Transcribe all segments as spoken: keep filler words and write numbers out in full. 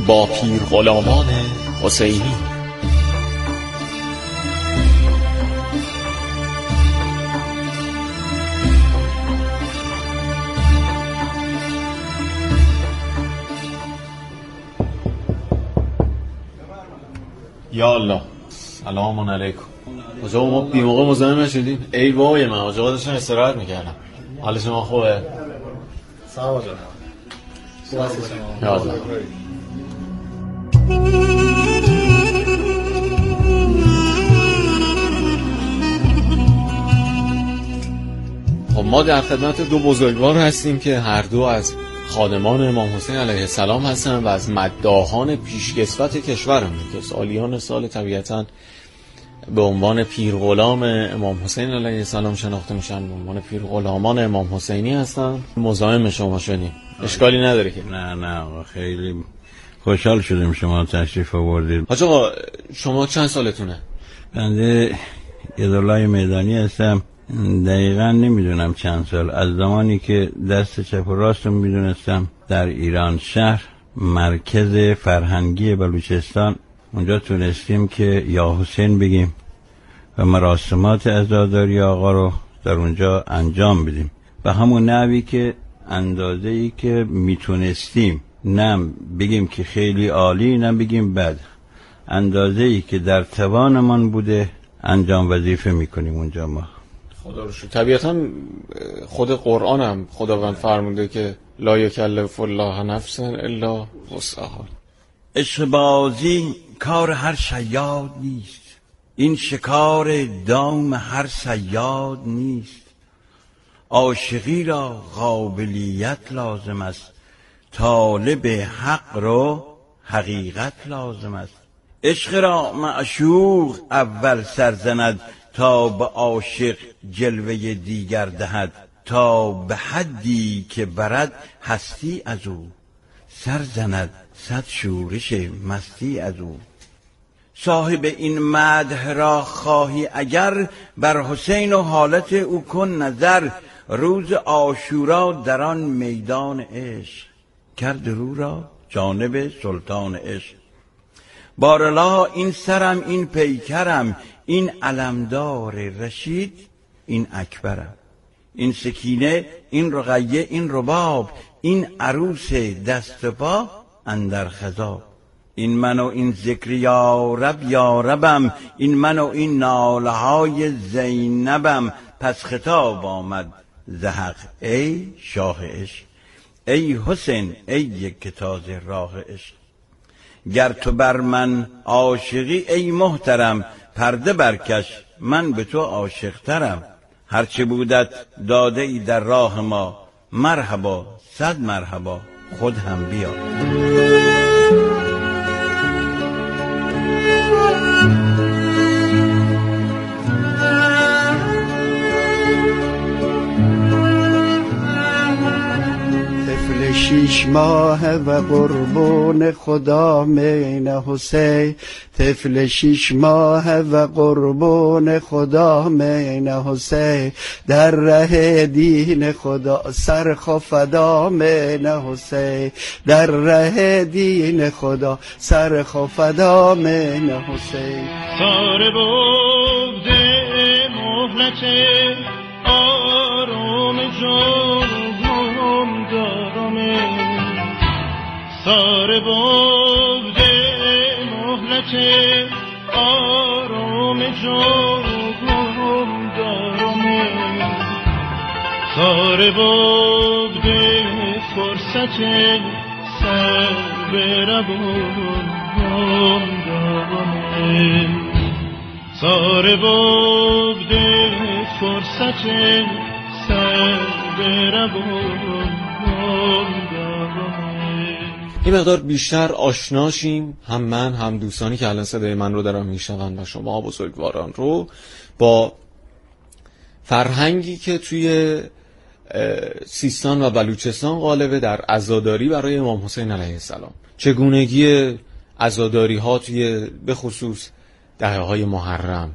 با پیر غلامان حسینی. یا الله، سلام علیکم. آجا ما بی موقع مزاحم نشدیم. ای وای من آجا داشتم استراحت میکردم. حال شما خوبه؟ سلام آجا. یا الله. خب ما در خدمت دو بزرگوار هستیم که هر دو از خادمان امام حسین علیه السلام هستن و از مداحان پیشکسوت کشورمون که سالیان سال طبیعتاً به عنوان پیرغلام امام حسین علیه السلام شناخته میشن، به عنوان پیرغلامان امام حسینی هستن. مزاحم شما شدیم، اشکالی نداره که؟ نه نه خیلی خوشحال شدیم شما تشریف آوردید. حاج آقا شما چند سالتونه؟ بنده یدالله میدانی هستم. دقیقا نمیدونم چند سال، از زمانی که دست چپ و راستم میدونستم در ایران شهر مرکز فرهنگی بلوچستان، اونجا تونستیم که یا حسین بگیم و مراسمات عزاداری آقا رو در اونجا انجام بدیم و همون نحوی که اندازه‌ای که میتونستیم، نه بگیم که خیلی عالی نه بگیم بد، اندازه‌ای که در توانمان بوده انجام وظیفه میکنیم اونجا. ما خدا رو شکر. طبیعتا خود قرآن هم خداوند فرموده که لا یکلف الله نفسا الا وسعها. عشق بازی کار هر شیاد نیست، این شکار دام هر صیاد نیست. عاشقی را قابلیت لازم است، طالب حق رو حقیقت لازم است. عشق را معشوق اول سرزند، تا به عاشق جلوه دیگر دهد. تا به حدی که برد هستی از او، سر زند صد شورش مستی از او. صاحب این مدح را خواهی اگر، بر حسین و حالت او کن نظر. روز عاشورا در آن میدان عشق، کرد رو را جانب سلطان عشق. بارلا این سرم این پیکرم، این علمدار رشید این اکبرم. این سکینه این رقیه این رباب، این عروس دست پا اندر خضاب. این من و این ذکر یا رب یا ربم، این من و این ناله های زینبم. پس خطاب آمد زحق ای شاه عشق، ای حسین ای یک تازه راه عشق. گر تو بر من عاشقی ای محترم، پرده برکش من به تو عاشق ترم. هرچه بودت داده ای در راه ما، مرحبا صد مرحبا خود هم بیا. شیش ماه و قربون خدا مین حسین، طفل شیش ماه و قربون خدا مین حسین. در ره دین خدا سرخ فدا مین حسین، در ره دین خدا سرخ فدا مین حسین. سار بوده مهلت آروم جان سار بوده مهلت آرام جاگم دارم. سار بوده فرصت سر بربون دارم. سار بوده فرصت سر بربون این مقدار بیشتر آشناشیم، هم من هم دوستانی که الان صدای من رو دارن میشنون و شما بزرگواران رو، با فرهنگی که توی سیستان و بلوچستان غالبه در عزاداری برای امام حسین علیه السلام. چگونگی عزاداری ها توی به خصوص دهه های محرم،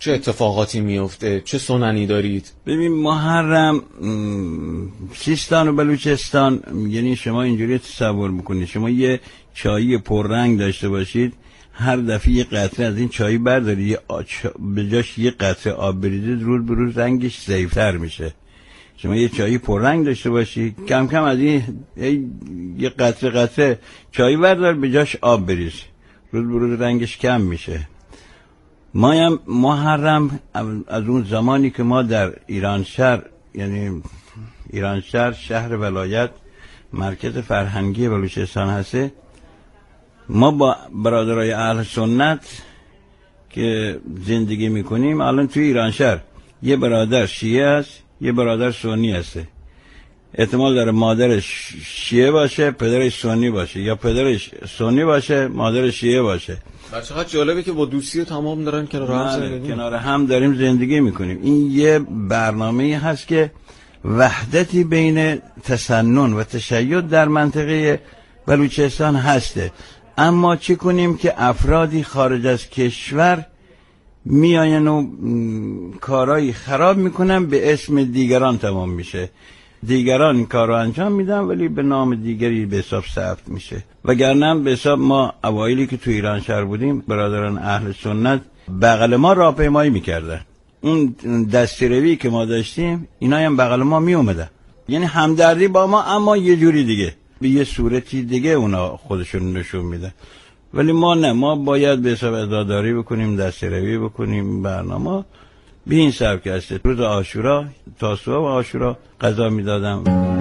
چه اتفاقاتی میفته؟ چه سننی دارید؟ ببین محرم سیستان و بلوچستان، یعنی شما اینجوری تصور بکنید شما یه چایی پررنگ داشته باشید، هر دفعه یه قطره از این چای بردارید یه آچ... به جاش یه قطره آب بریزید، روز به روز رنگش ضعیف‌تر میشه. شما یه چایی پررنگ داشته باشید، کم کم از این یه قطره قطره چای بردار به جاش آب بریز، روز به روز رنگش کم میشه. ما هم محرم از اون زمانی که ما در ایران شهر، یعنی ایران شهر شهر ولایت مرکز فرهنگی بلوچستان هسته، ما با برادرای اهل سنت که زندگی میکنیم، الان توی ایران شهر یه برادر شیعه است، یه برادر سنی هسته. احتمال داره مادرش شیعه باشه، پدرش سنی باشه، یا پدرش سنی باشه، مادرش شیعه باشه. چقدر جالبه که با دوستی تمام دارن کنار هم زندگی کنار هم داریم زندگی میکنیم. این یه برنامه‌ای هست که وحدتی بین تسنن و تشیع در منطقه بلوچستان هسته. اما چی کنیم که افرادی خارج از کشور میاین و کارایی خراب میکنن، به اسم دیگران تمام میشه. دیگران این کار رو انجام میدن ولی به نام دیگری به حساب ثبت میشه. وگرنه به حساب ما اوایلی که تو ایران شهر بودیم، برادران اهل سنت بغل ما راهپیمایی میکردن. اون دستیروی که ما داشتیم اینا هم بغل ما میومدن، یعنی همدردی با ما، اما یه جوری دیگه، به یه صورتی دیگه اونا خودشون نشون میدن. ولی ما نه، ما باید به حساب عزاداری بکنیم، دستیروی بکنیم. برنامه به این سبک است. روز عاشورا، تاسوعا و عاشورا غذا میدادم.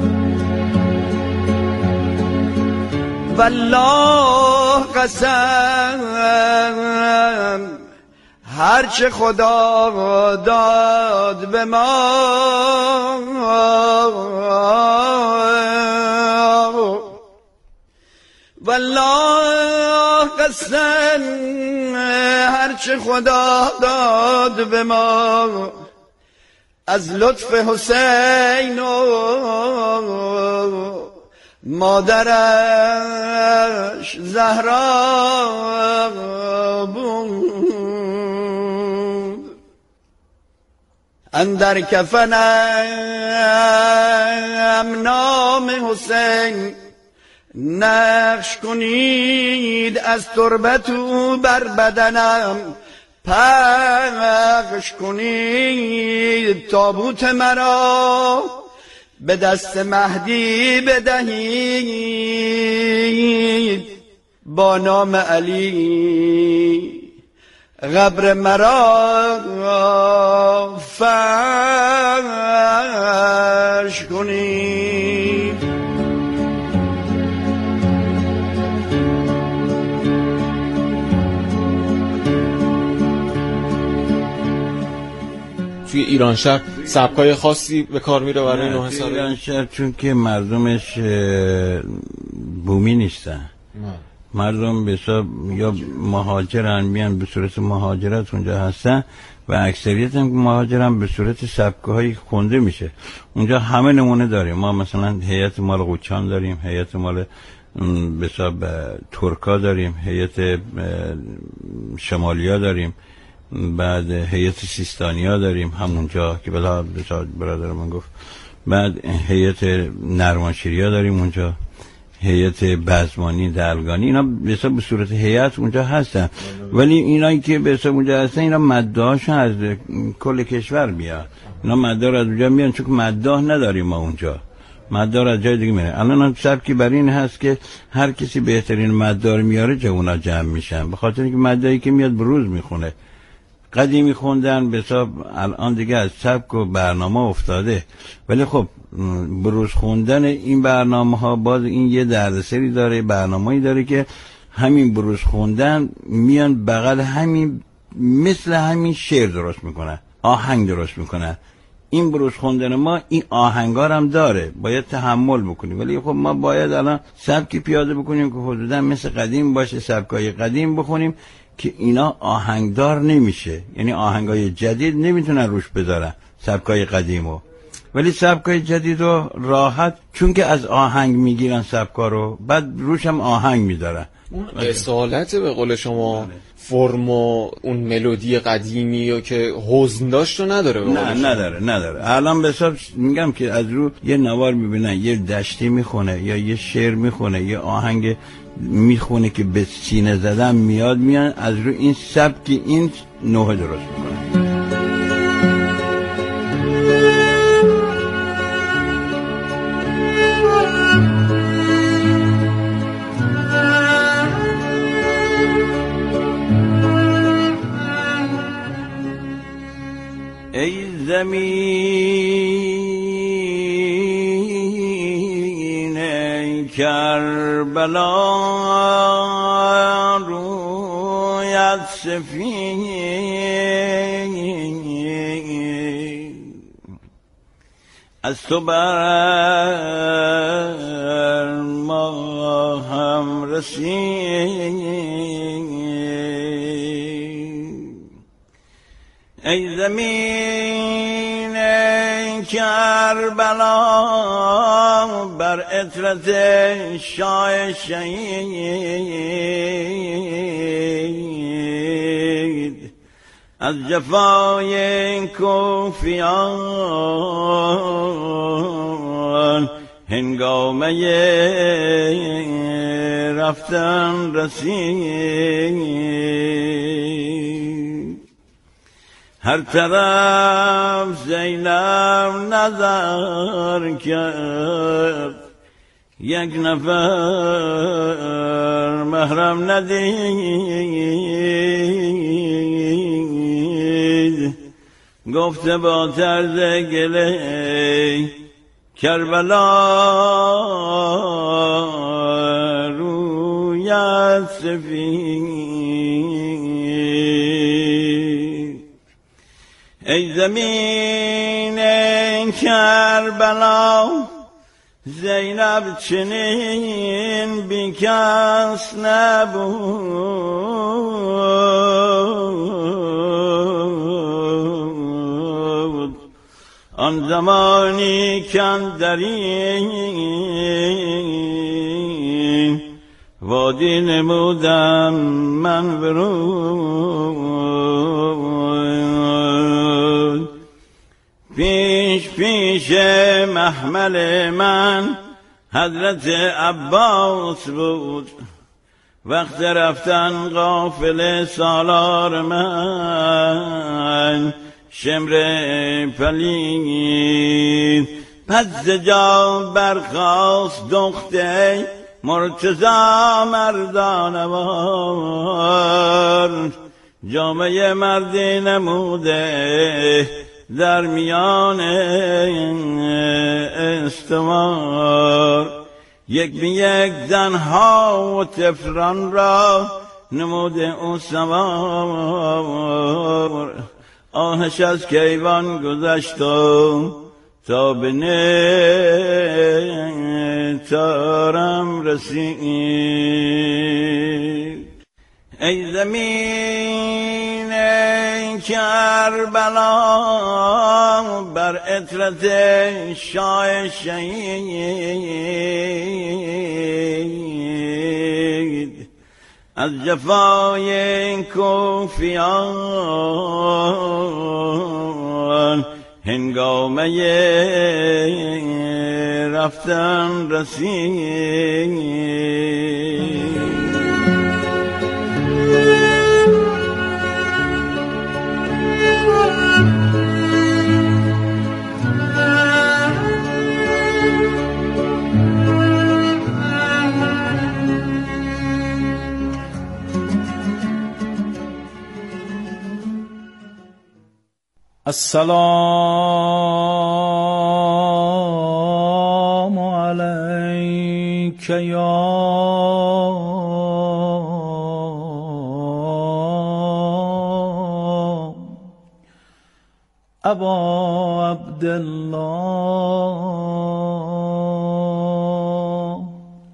والله قسم هرچه خدا داد به ما، والله قسم هرچه خدا داد به ما، از لطف حسین و مادرش زهرا بود. اندر کفنم نام حسین نقش کنید، از تربت او بر بدنم پخش کنید، تابوت مرا به دست مهدی بدهید، با نام علی قبر مرا فرش کنید. توی ایران شهر سبکای خاصی به کار میره برای نه سال ایران شهر؟ چون که مردمش بومی نیستن، مردم به حساب یا مهاجرن، میان به صورت مهاجرت اونجا هستن و اکثریت هم مهاجرن به صورت سبکای خونده میشه. اونجا همه نمونه داریم. ما مثلا هیئت مال قوچان داریم، هیئت مال به حساب ترکا داریم، هیئت شمالیا داریم، بعد هیئت سیستانیا داریم همونجا که بلا برادر من گفت، بعد هیئت نرمانشیریا داریم اونجا، هیئت بزمانی دلگانی. اینا به حساب به صورت هیئت اونجا هستن، ولی اینایی که به حساب اونجا هستن اینا مداهاش از کل کشور میاد. اینا مدار از اونجا میان، چون مداح نداریم ما اونجا، مدار از جای دیگه میره. الان هم سبکی برای این هست که هر کسی بهترین مدار میاره جا اونا جمع میشن، به خاطر اینکه مداری که میاد بروز میخونه. قدیمی خوندن به حساب الان دیگه از سبک و برنامه افتاده، ولی خب بروز خوندن این برنامه ها باز این یه دردسری داره. برنامه‌ای داره که همین بروز خوندن میان بغل همین، مثل همین شعر درست میکنن، آهنگ درست میکنن. این بروز خوندن ما این آهنگار هم داره، باید تحمل بکنیم، ولی خب ما باید الان سبکی پیاده بکنیم که حدودا مثل قدیم باشه، سبکای قدیم بخونیم که اینا آهنگدار نمیشه، یعنی آهنگای جدید نمیتونن روش بذارن سبکای قدیمو، ولی سبکای جدید رو راحت، چون که از آهنگ میگیرن سبکا رو، بعد روش هم آهنگ میذارن. اون اصالت به قول شما فرم و اون ملودی قدیمی و که حزن داشت رو نداره. نه نداره نداره. الان به حساب میگم که از رو یه نوار میبینن یه دشتی میخونه یا یه شعر میخونه یه آهنگ میخونه که به سینه زدن میاد، میان از رو این سبک این نوع درست میکنه. ای زمین ای کربلا رویت سفید، از تو بر ما هم رسید. ای زمین ای کربلا بر عطرت شاه شهید، از جفای کوفیان هنگامه رفتن رسید. هر طرف زینب نظر کرد، یک نفر محرم ندید. گفته با طرز گله کربلا رویت سفید. ای زمین ای کربلا زینب چنین بی کس نبود. آن زمانی کاندرین وادی نمودم من ورود. پیش پیش محمل من حضرت عباس بود، وقت رفتن قافله سالار من شمر پلید. پس ز جا برخاست دخته مرتضی مردانه وار، جامعه مردی نموده در میان استوار. یک به یک زنها و طفلان را نموده او سوار. آهش از کیوان گذشت و تا به نیتارم رسید. ای زمین ای کربلا بر عطرت شاه شهید، از جفای کوفیان هنگامه رفتن رسید. السلام علیک یا ابا عبدالله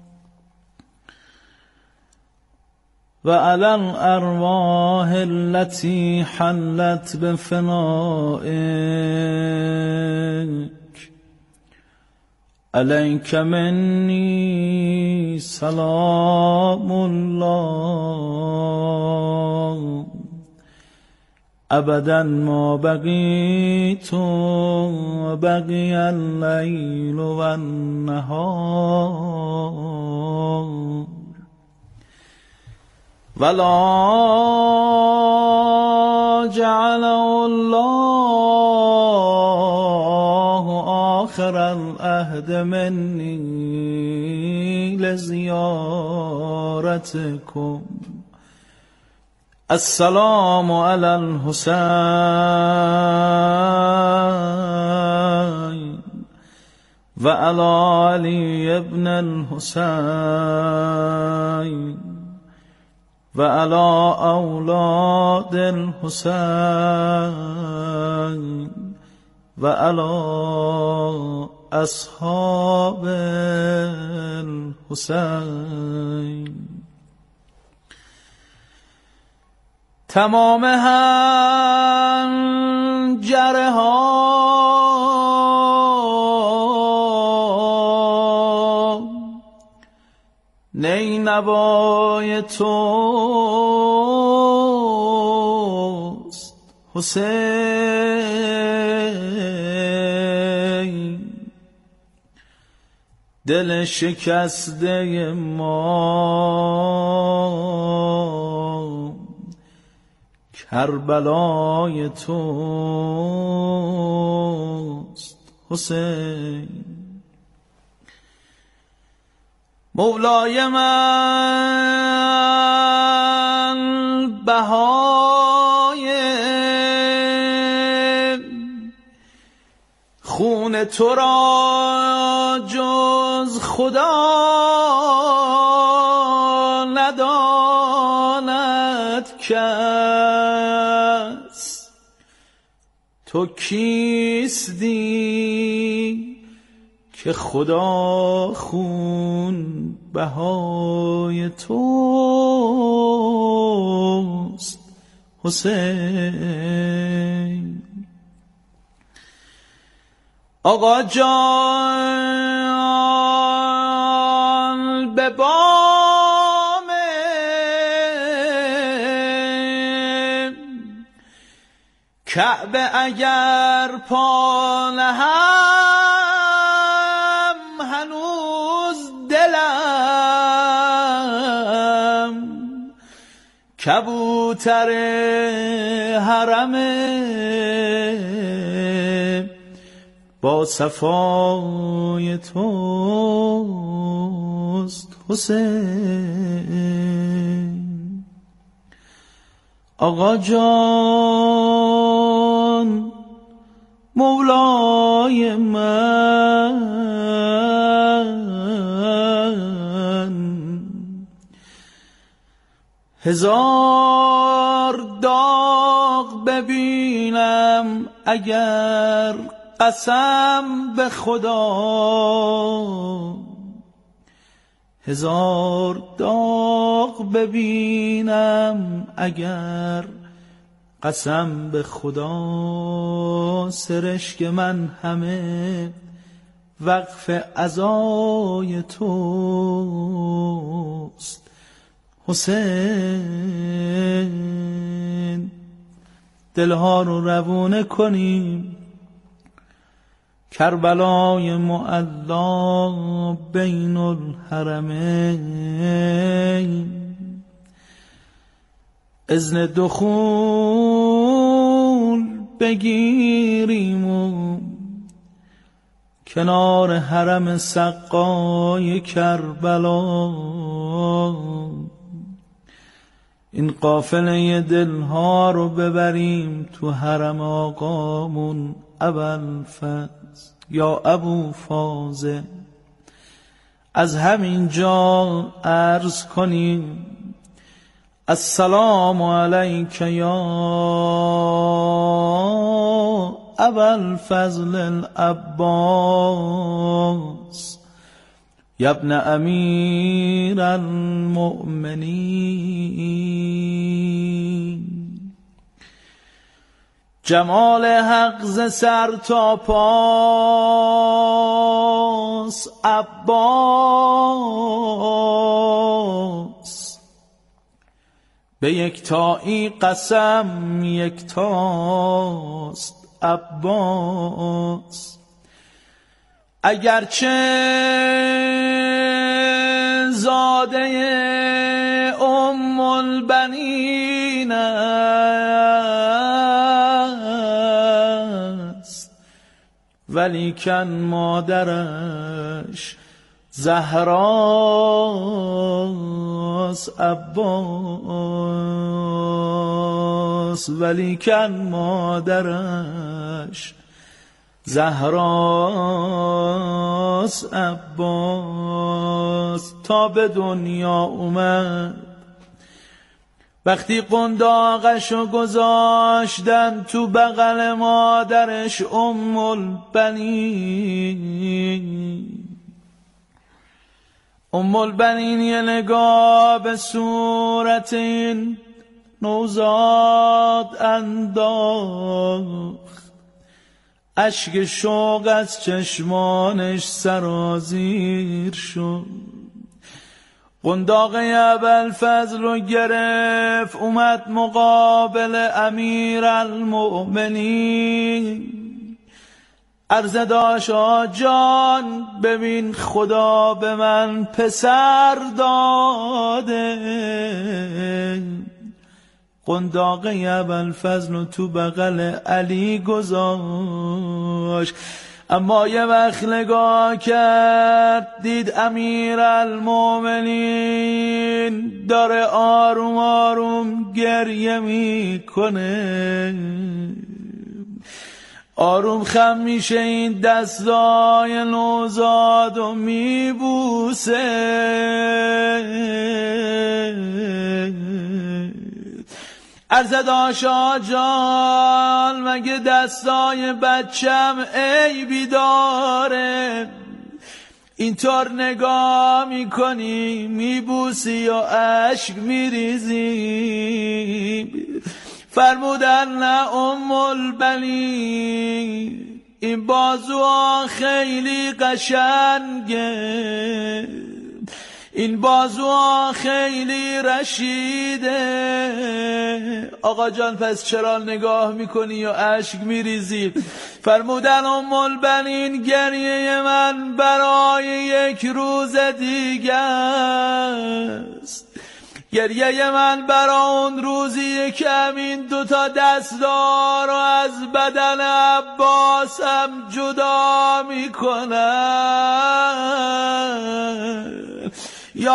و علی الارواح التي حلت بفنائك عليك مني سلام الله ابدا ما بقیت و بقی اللیل و النهار ولا جعل الله آخر العهد مني لزيارتكم السلام على الحسين وعلى علي ابن الحسين وعلى أولاد الحسين وعلى أصحاب الحسين تمام حنجره ها نی نوای توست حسین دل شکسته ما کربلای توست حسین مولای من بهای خون تو را جز خدا نداند کس تو کیستی که خدا خون بهای توست حسین آقا جان به بام کعبه اگر پا نهم هنوز دلم کبوتر حرم با صفای توست حسین آقا جان مولای من هزار داغ ببینم اگر قسم به خدا هزار داغ ببینم اگر قسم به خدا سرشک من همه وقف عزای توست حسین دلها رو روونه کنیم کربلای معلا بین الحرمین اذن دخول بگیریم و کنار حرم سقای کربلا این قافله دلها رو ببریم تو حرم آقامون ابوالفضل یا ابو فاضل از همین جا عرض کنیم السلام علیک یا ابوالفضل العباس یا ابن امیر المؤمنین جمال حق ز سر تا پاس عباس به یکتایی قسم یکتاست عباس، اگرچه زاده ام البنین است، ولیکن مادرش زهراست عباس، ولیکن مادرش زهراست عباس. تا به دنیا اومد وقتی قنداقشو گذاشتن تو بغل مادرش ام البنین، ام البنین یه نگاه به صورت این نوزاد انداخت، اشک شوق از چشمانش سرازیر شد. قنداق ابوالفضل رو گرفت، اومد مقابل امیر المؤمنین، عرضه داشت آقا جان ببین خدا به من پسر داده. قنداق ابوالفضل رو تو بغل علی گذاشت، اما یه وقت نگاه کرد دید امیر المؤمنین داره آروم آروم گریه میکنه، آروم خم میشه این دستای نوزاد و میبوسه. عرضه داشت آقا جان مگه دستای بچم عیبی داره؟ اینطور نگاه میکنی میبوسی یا اشک میریزی؟ فرمودن نه ام البنین، این بازوها خیلی قشنگه، این بازوها خیلی رشیده. آقا جان پس چرا نگاه میکنی یا اشک میریزی؟ فرمودن ام البنین گریه من برای یک روز دیگه است، گریه من برای اون روزیه که همین دوتا دستار رو از بدن عباسم جدا میکنن. یا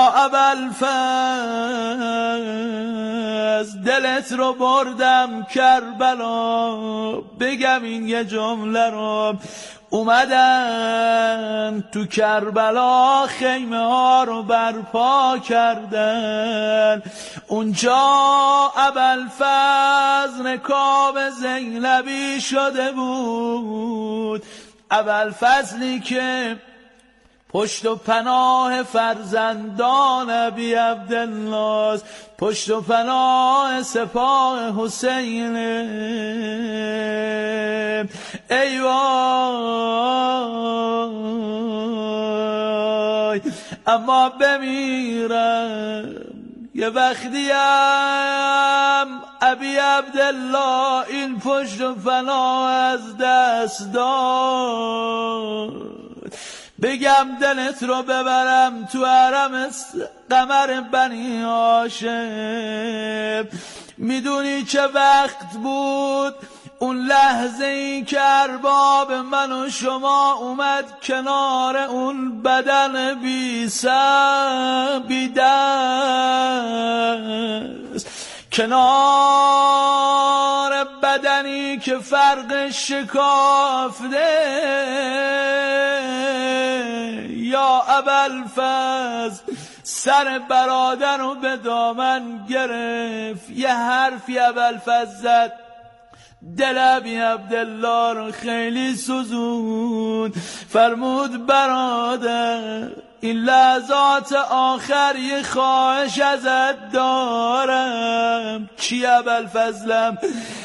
ابوالفضل دلت رو بردم کربلا، بگم این یه جمله رو، اومدن تو کربلا خیمه ها رو برپا کردن، اونجا ابوالفضل رکاب زینبی شده بود، ابوالفضلی که پشت و پناه فرزندان ابی عبدالله، پشت و پناه سپاه حسین. ای وای اما بمیرم یه وقتی هم ابی عبدالله این پشت و پناه از دست داد، بگم دلت رو ببرم تو حرم قمر بنی هاشم. میدونی چه وقت بود اون لحظه ای که ارباب من و شما اومد کنار اون بدن بی سر بی دست، کنار بدنی که فرق شکافته. یا ابوالفضل سر برادر رو به دامن گرفت، یه حرفی ابوالفضل زد دل ابی عبدالله رو خیلی سوزون. فرمود برادر این لحظات آخر یه خواهش ازت دارم. چی ابوالفضلم؟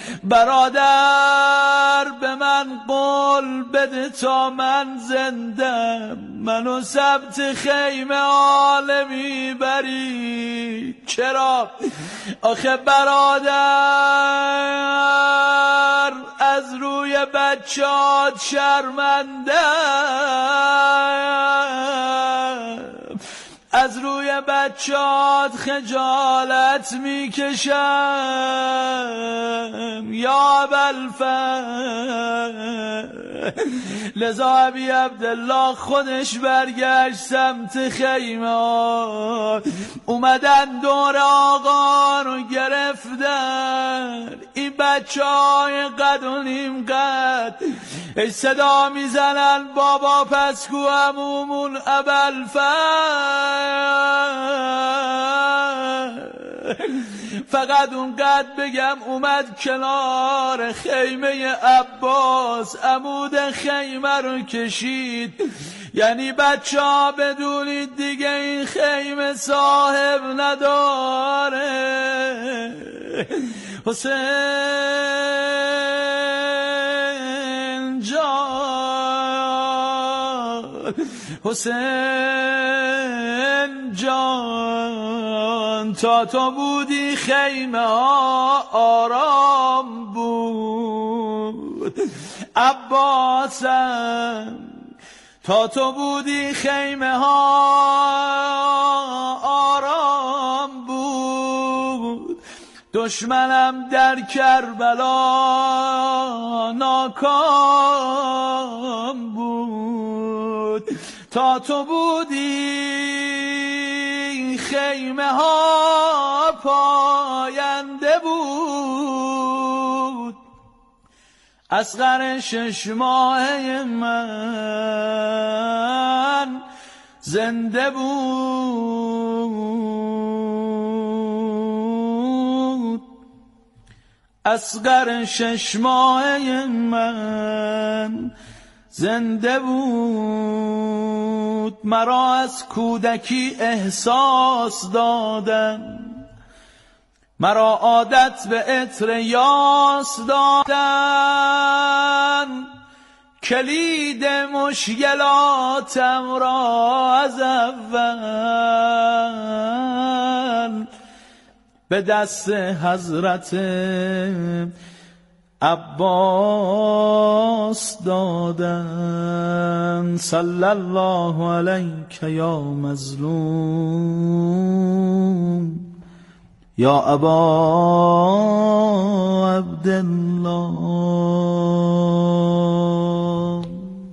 برادر به من قول بده تا من زندم، منو ثبت خیمه عالمی بری، چرا؟ آخه برادر از روی بچات شرمنده، از روی بچات خجالت میکشم یا ابوالفضل. لذا ابی عبدالله خودش برگشت سمت خیمه، اومدن دور آقا رو گرفتن. این بچه های قد و نیم قد ای صدا میزنن بابا پس کو عمومون ابوالفضل. فقط اونقدر بگم اومد کنار خیمه عباس، عمود خیمه رو کشید. یعنی بچه ها بدونید دیگه این خیمه صاحب نداره. حسین جان، حسین جان، تا تو بودی خیمه ها آرام بود. عباسم تا تو بودی خیمه ها آرام بود. دشمنم در کربلا ناکام بود. تا تو بودی خیمه ها پاینده بود. اصغر شش ماهه من زنده بود. اصغر شش ماهه من زنده بود. مرا از کودکی احساس دادن، مرا عادت به عطر یاس دادن. کلید مشکلاتم را از اول به دست حضرت عباس دادن. صلی الله علیک یا مظلوم یا ابا عبدالله.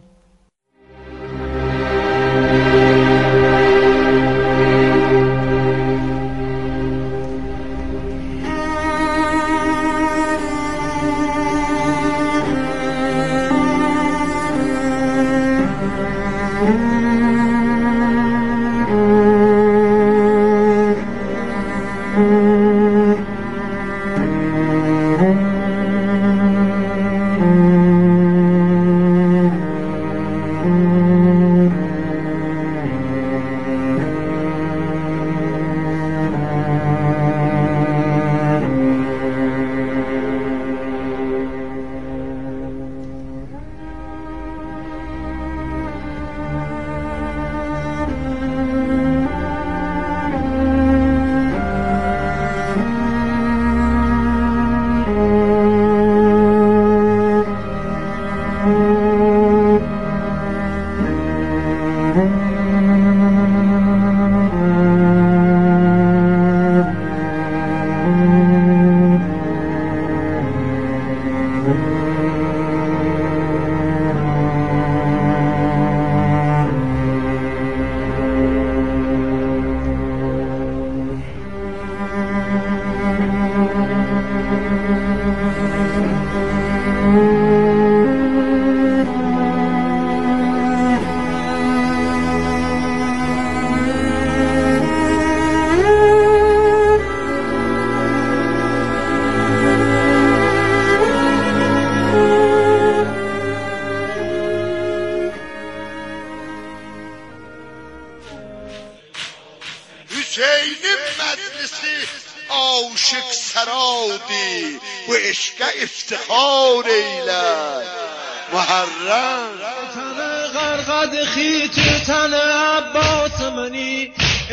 عاشق سرادی و عشق افتخار ایلد محرم تن غرقد خیت تن عباس منی